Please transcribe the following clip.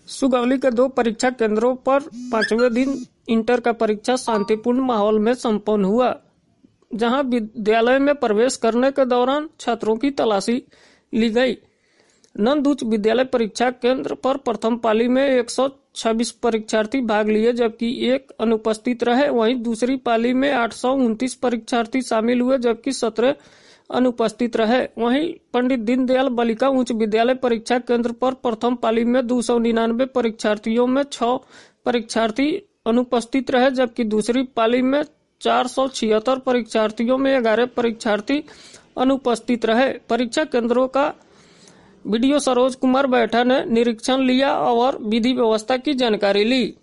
सुगौली के 2 परीक्षा केंद्रों पर 5वें दिन इंटर का परीक्षा शांतिपूर्ण माहौल में संपन्न हुआ, जहां विद्यालय में प्रवेश करने के दौरान छात्रों की तलाशी ली गई। नंद उच्च विद्यालय परीक्षा केंद्र पर प्रथम पाली में 126 परीक्षार्थी भाग लिए, जबकि 1 अनुपस्थित रहे। वहीं दूसरी पाली में 829 परीक्षार्थी शामिल हुए, जबकि 17 अनुपस्थित रहे। वहीं पंडित दीनदयाल बालिका उच्च विद्यालय परीक्षा केंद्र पर प्रथम पाली में 299 परीक्षार्थियों में 6 परीक्षार्थी अनुपस्थित रहे, जबकि दूसरी पाली में 476 परीक्षार्थियों में 11 परीक्षार्थी अनुपस्थित रहे। परीक्षा केंद्रों का वीडियो सरोज कुमार बैठा ने निरीक्षण लिया और विधि व्यवस्था की जानकारी ली।